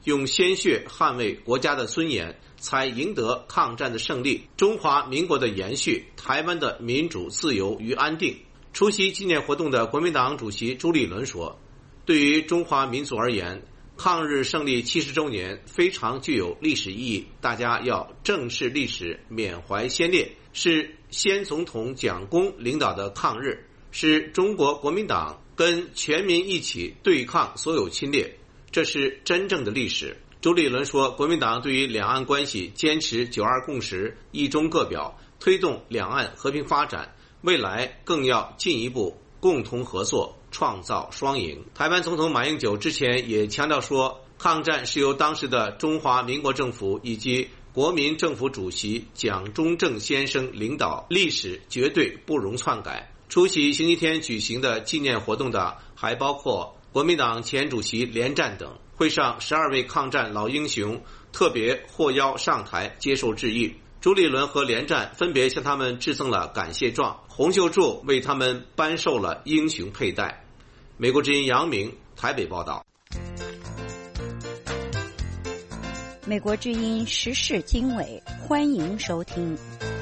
用鲜血捍卫国家的尊严，才赢得抗战的胜利，中华民国的延续，台湾的民主自由与安定。出席纪念活动的国民党主席朱立伦说，对于中华民族而言，抗日胜利七十周年非常具有历史意义，大家要正视历史，缅怀先烈，是先总统蒋公领导的抗日，是中国国民党跟全民一起对抗所有侵略，这是真正的历史。朱立伦说，国民党对于两岸关系坚持九二共识、一中各表，推动两岸和平发展，未来更要进一步共同合作，创造双赢。台湾总统马英九之前也强调说，抗战是由当时的中华民国政府以及国民政府主席蒋中正先生领导，历史绝对不容篡改。出席星期天举行的纪念活动的还包括国民党前主席连战等。会上十二位抗战老英雄特别获邀上台接受致意，朱立伦和连战分别向他们致赠了感谢状，洪秀柱为他们颁授了英雄佩戴。美国之音杨明台北报道。 美国之音时事经纬，欢迎收听。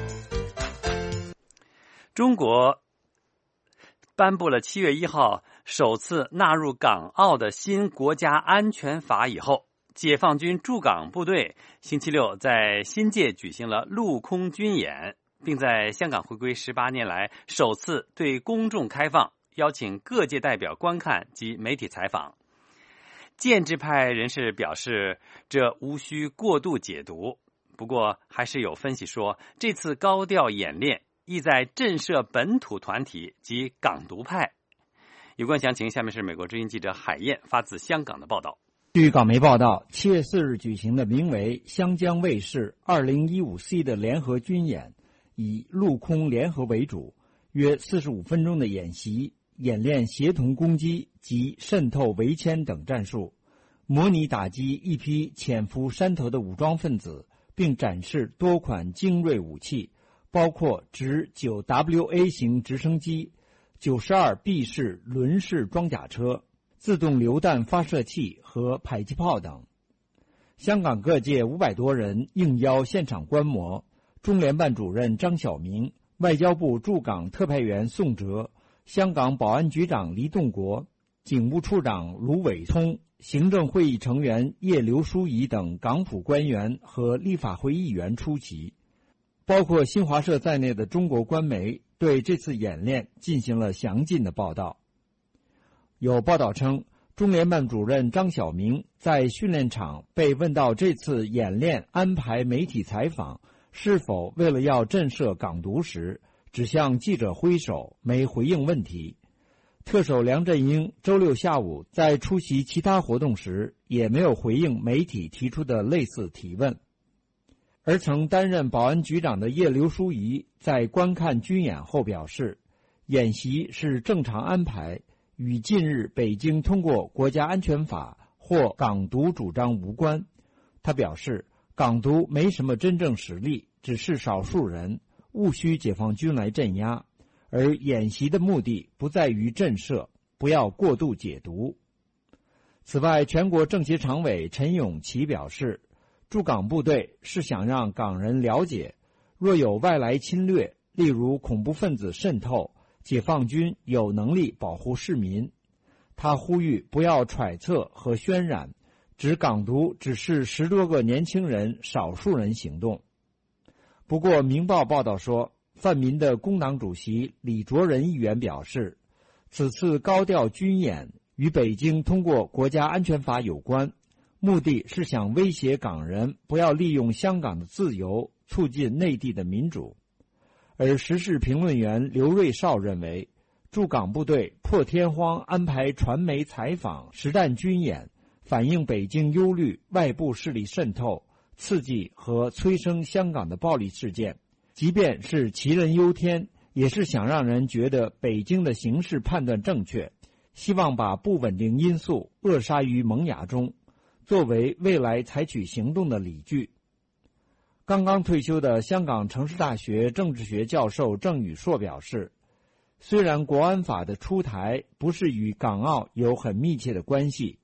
中国颁布了七月一号首次纳入港澳的新国家安全法以后，解放军驻港部队星期六在新界举行了陆空军演，并在香港回归十八年来首次对公众开放，邀请各界代表观看及媒体采访。建制派人士表示，这无需过度解读，不过还是有分析说，这次高调演练意在震慑本土团体及港独派。有关详情，下面是美国之音记者海燕发自香港的报道。 据港媒报道，七月四日举行的名为湘江卫士二零一五 C 的联合军演，以陆空联合为主，约四十五分钟的演习，演练协同攻击及渗透围歼等战术，模拟打击一批潜伏山头的武装分子，并展示多款精锐武器，包括直 九 W A 型直升机、九十二 B 式轮式装甲车、自动榴弹发射器和迫击炮等。香港各界五百多人应邀现场观摩，中联办主任张晓明、外交部驻港特派员宋哲、香港保安局长黎栋国、警务处长卢伟聪、行政会议成员叶刘淑仪等港府官员和立法会议员出席。包括新华社在内的中国官媒对这次演练进行了详尽的报道。有报道称，中联办主任张晓明在训练场被问到这次演练安排媒体采访是否为了要震慑港独时，只向记者挥手，没回应问题。特首梁振英周六下午在出席其他活动时，也没有回应媒体提出的类似提问。而曾担任保安局长的叶刘淑仪在观看军演后表示，演习是正常安排，与近日北京通过国家安全法或港独主张无关。他表示，港独没什么真正实力，只是少数人，务需解放军来镇压，而演习的目的不在于震慑，不要过度解读。此外，全国政协常委陈永琪表示，驻港部队是想让港人了解，若有外来侵略，例如恐怖分子渗透，解放军有能力保护市民。他呼吁不要揣测和渲染，指港独只是十多个年轻人少数人行动。不过，《明报》报道说，泛民的工党主席李卓人议员表示，此次高调军演与北京通过国家安全法有关，目的是想威胁港人不要利用香港的自由促进内地的民主。而时事评论员刘瑞绍认为，驻港部队破天荒安排传媒采访实弹军演，反映北京忧虑外部势力渗透、刺激和催生香港的暴力事件，即便是杞人忧天，也是想让人觉得北京的形势判断正确，希望把不稳定因素扼杀于萌芽中，作为未来采取行动的理据。刚刚退休的香港城市大学政治学教授郑宇硕表示，虽然国安法的出台不是与港澳有很密切的关系，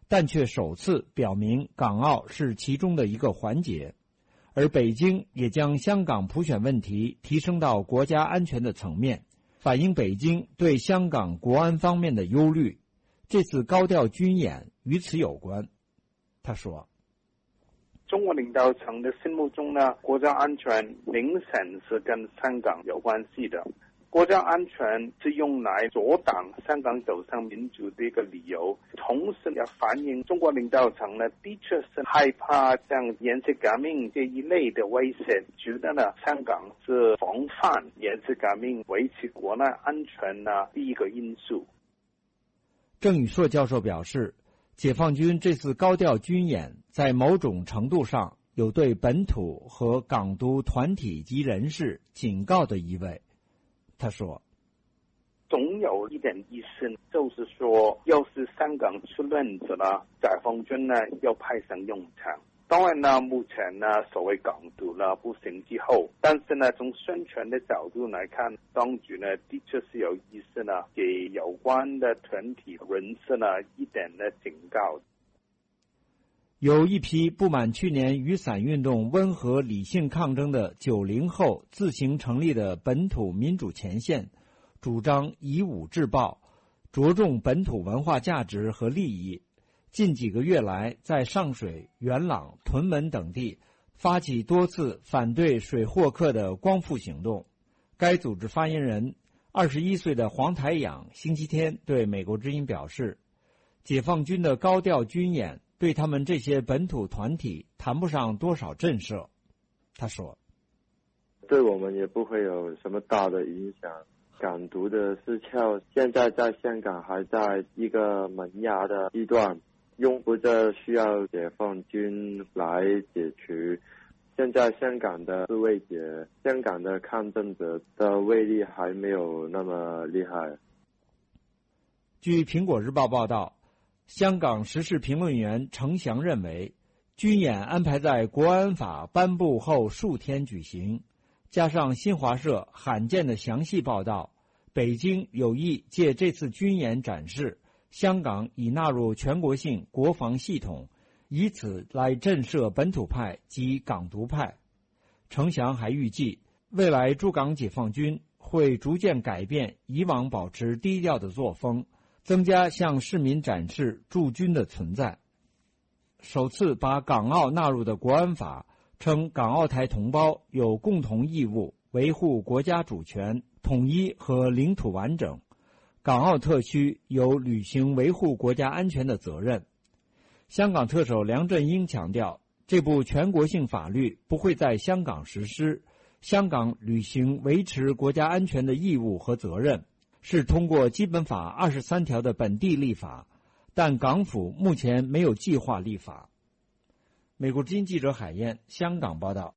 但却首次表明港澳是其中的一个环节。而北京也将香港普选问题提升到国家安全的层面，反映北京对香港国安方面的忧虑。这次高调军演与此有关。他说， 中国领导层的心目中呢，国家安全明显是跟香港有关系的。国家安全是用来阻挡香港走向民主的一个理由，同时也反映中国领导层呢，的确是害怕像颜色革命这一类的威胁，觉得呢，香港是防范颜色革命、维持国内安全的第一个因素。 郑宇硕教授表示，解放军这次高调军演在某种程度上有对本土和港独团体及人士警告的意味。他说， 总有一点意思，就是说要是香港出乱子了，解放军呢要派上用场。当然呢，目前呢所谓港独呢不行之后，但是呢从宣传的角度来看，当局呢的确是有意思呢给有关的团体人士呢一点的警告。 有一批不满去年雨伞运动温和理性抗争的九零后自行成立的本土民主前线，主张以武制暴，着重本土文化价值和利益。近几个月来，在上水、元朗、屯门等地发起多次反对水货客的光复行动。该组织发言人二十一岁的黄台仰星期天对美国之音表示，解放军的高调军演对他们这些本土团体谈不上多少震慑。他说， 对我们也不会有什么大的影响。港独的思潮现在在香港还在一个萌芽的阶段，用不着需要解放军来解除。现在香港的自卫者、香港的抗争者的威力还没有那么厉害。 据苹果日报报道，香港时事评论员程翔认为，军演安排在国安法颁布后数天举行，加上新华社罕见的详细报道，北京有意借这次军演展示香港已纳入全国性国防系统，以此来震慑本土派及港独派。程翔还预计，未来驻港解放军会逐渐改变以往保持低调的作风，增加向市民展示驻军的存在。首次把港澳纳入的国安法称，港澳台同胞有共同义务维护国家主权、统一和领土完整，港澳特区有履行维护国家安全的责任。香港特首梁振英强调，这部全国性法律不会在香港实施，香港履行维持国家安全的义务和责任，是通过基本法二十三条的本地立法，但港府目前没有计划立法。美国之音记者海燕，香港报道。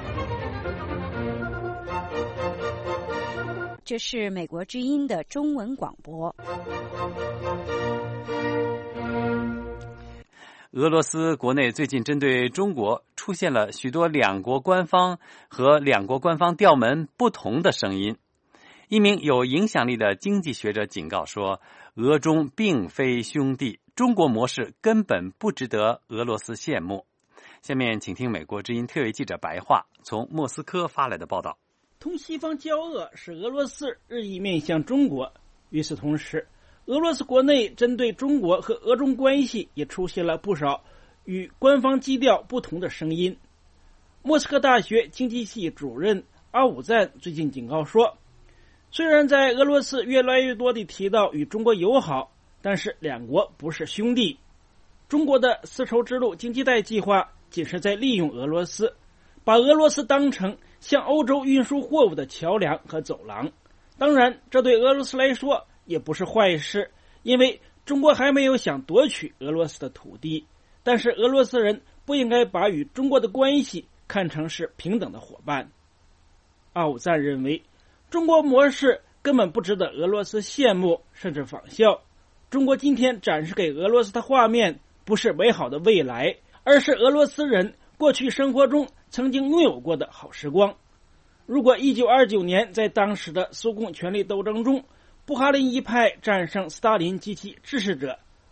这是美国之音的中文广播。 俄罗斯国内最近针对中国出现了许多两国官方和两国官方调门不同的声音。一名有影响力的经济学者警告说，俄中并非兄弟，中国模式根本不值得俄罗斯羡慕。下面请听美国之音特约记者白桦从莫斯科发来的报道。 同西方交恶使俄罗斯日益面向中国，与此同时，俄罗斯国内针对中国和俄中关系也出现了不少与官方基调不同的声音。莫斯科大学经济系主任阿武赞最近警告说，虽然在俄罗斯越来越多地提到与中国友好，但是两国不是兄弟。中国的丝绸之路经济带计划仅是在利用俄罗斯，把俄罗斯当成向欧洲运输货物的桥梁和走廊。当然，这对俄罗斯来说也不是坏事，因为中国还没有想夺取俄罗斯的土地。但是俄罗斯人不应该把与中国的关系看成是平等的伙伴。阿武赞认为，中国模式根本不值得俄罗斯羡慕甚至仿效。中国今天展示给俄罗斯的画面不是美好的未来，而是俄罗斯人过去生活中曾经拥有过的好时光。如果一九二九年在当时的苏共权力斗争中，布哈林一派战胜斯大林及其支持者，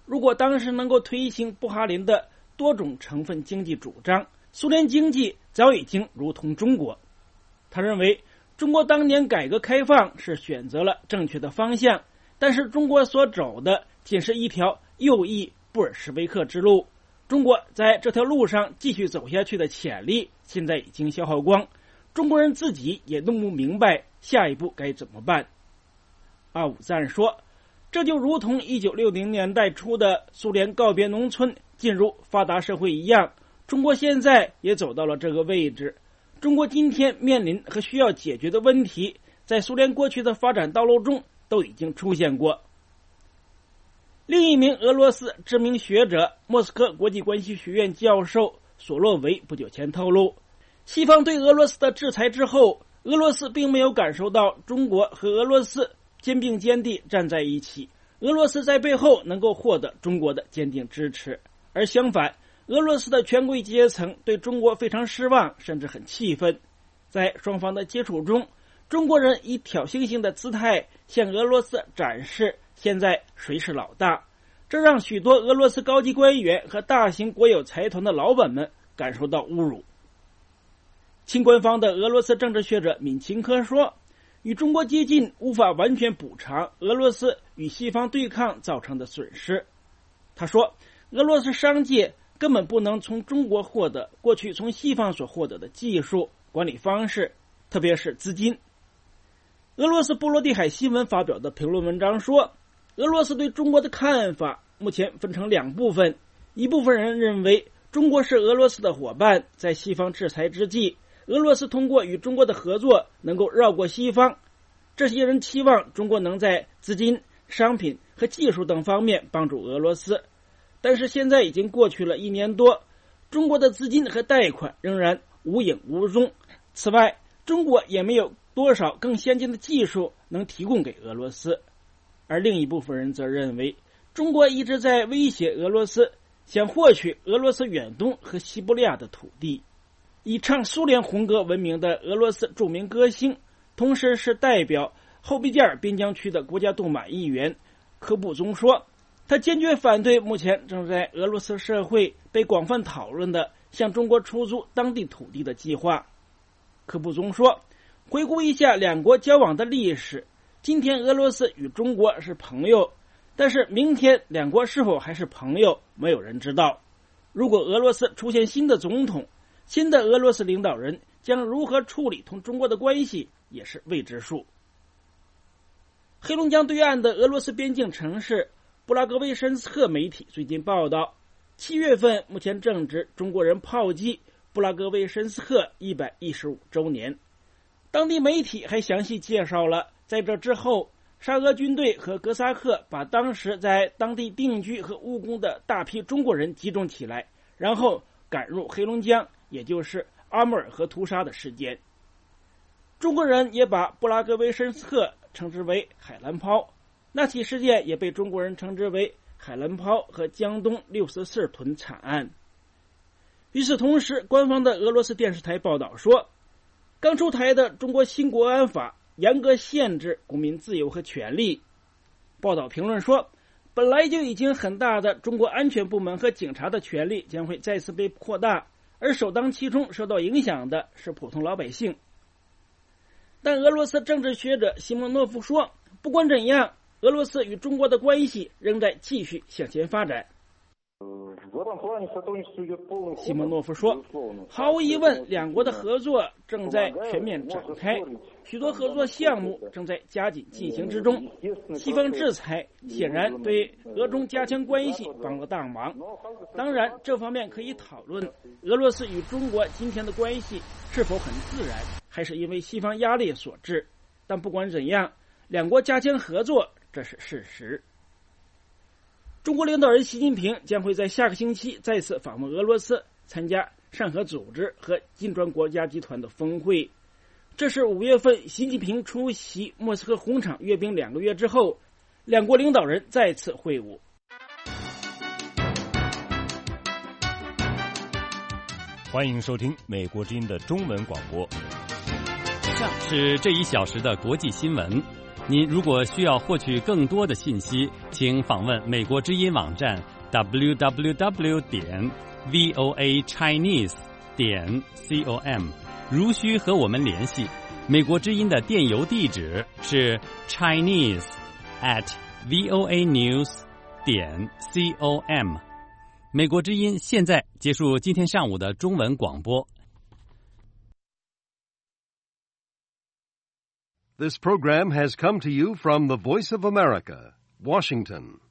如果当时能够推行布哈林的多种成分经济主张，苏联经济早已经如同中国。他认为中国当年改革开放是选择了正确的方向，但是中国所走的仅是一条右翼布尔什维克之路，中国在这条路上继续走下去的潜力现在已经消耗光，中国人自己也弄不明白下一步该怎么办。阿武赞说，这就如同一九六零年代初的苏联告别农村进入发达社会一样，中国现在也走到了这个位置。中国今天面临和需要解决的问题，在苏联过去的发展道路中都已经出现过。另一名俄罗斯知名学者、莫斯科国际关系学院教授索洛维不久前透露，西方对俄罗斯的制裁之后，俄罗斯并没有感受到中国和俄罗斯肩并肩地站在一起，俄罗斯在背后能够获得中国的坚定支持。而相反，俄罗斯的权贵阶层对中国非常失望，甚至很气愤。在双方的接触中，中国人以挑衅性的姿态向俄罗斯展示现在谁是老大，这让许多俄罗斯高级官员和大型国有财团的老板们感受到侮辱。亲官方的俄罗斯政治学者敏钦科说，与中国接近无法完全补偿俄罗斯与西方对抗造成的损失。他说，俄罗斯商界根本不能从中国获得过去从西方所获得的技术、管理方式，特别是资金。俄罗斯波罗的海新闻发表的评论文章说，俄罗斯对中国的看法目前分成两部分，一部分人认为中国是俄罗斯的伙伴，在西方制裁之际，俄罗斯通过与中国的合作能够绕过西方，这些人期望中国能在资金、商品和技术等方面帮助俄罗斯。但是现在已经过去了一年多，中国的资金和贷款仍然无影无踪。此外，中国也没有多少更先进的技术能提供给俄罗斯。而另一部分人则认为，中国一直在威胁俄罗斯，想获取俄罗斯远东和西伯利亚的土地。以唱苏联红歌闻名的俄罗斯著名歌星，同时是代表后备件边疆区的国家杜马议员科布宗说，他坚决反对目前正在俄罗斯社会被广泛讨论的向中国出租当地土地的计划。科布宗说，回顾一下两国交往的历史，今天俄罗斯与中国是朋友，但是明天两国是否还是朋友，没有人知道。如果俄罗斯出现新的总统，新的俄罗斯领导人将如何处理同中国的关系也是未知数。黑龙江对岸的俄罗斯边境城市布拉格维申斯克媒体最近报道，七月份目前正值中国人炮击布拉格维申斯克一百一十五周年。当地媒体还详细介绍了在这之后，沙俄军队和哥萨克把当时在当地定居和务工的大批中国人集中起来，然后赶入黑龙江，也就是阿穆尔河屠杀的事件。中国人也把布拉格维申斯克称之为海兰抛，那起事件也被中国人称之为海兰抛和江东六十四屯惨案。与此同时，官方的俄罗斯电视台报道说，刚出台的中国新国安法严格限制公民自由和权利。报道评论说，本来就已经很大的中国安全部门和警察的权力将会再次被扩大，而首当其冲受到影响的是普通老百姓。但俄罗斯政治学者西莫诺夫说，不管怎样，俄罗斯与中国的关系仍在继续向前发展。西莫诺夫说，毫无疑问，两国的合作正在全面展开，许多合作项目正在加紧进行之中。西方制裁显然对俄中加强关系帮了大忙。当然，这方面可以讨论俄罗斯与中国今天的关系是否很自然，还是因为西方压力所致。但不管怎样，两国加强合作，这是事实。中国领导人习近平将会在下个星期再次访问俄罗斯，参加上合组织和金砖国家集团的峰会。这是五月份习近平出席莫斯科红场阅兵两个月之后，两国领导人再次会晤。 欢迎收听美国之音的中文广播。 以上是这一小时的国际新闻。 您如果需要获取更多的信息，请访问美国之音网站 double-u double-u double-u 点 voa chinese 点 com。如需和我们联系，美国之音的电邮地址是 chinese at voa news 点 com。美国之音现在结束今天上午的中文广播。 This program has come to you from the Voice of America, Washington.